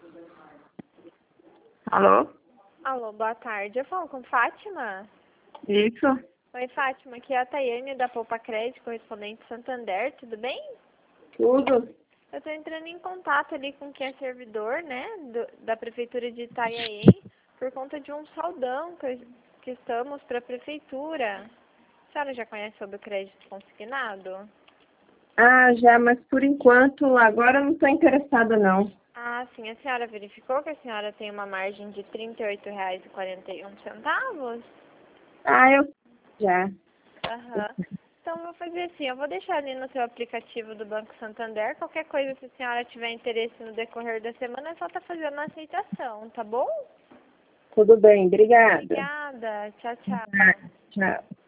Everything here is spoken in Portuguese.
Alô? Alô, boa tarde. Eu falo com Fátima? Isso? Oi, Fátima. Aqui é a Tayane da Poupa Crédito, correspondente Santander. Tudo bem? Tudo? Eu estou entrando em contato ali com quem é servidor, né, da Prefeitura de Itanhaém, por conta de um saldão que estamos para a Prefeitura. A senhora já conhece sobre o crédito consignado? Ah, já, mas por enquanto, agora eu não estou interessada, não. Ah, sim. A senhora verificou que a senhora tem uma margem de R$ 38,41? Ah, eu já. Aham. Então, eu vou fazer assim, eu vou deixar ali no seu aplicativo do Banco Santander. Qualquer coisa, se a senhora tiver interesse no decorrer da semana, é só estar fazendo a aceitação, tá bom? Tudo bem, obrigada. Obrigada. Tchau, tchau. Ah, tchau.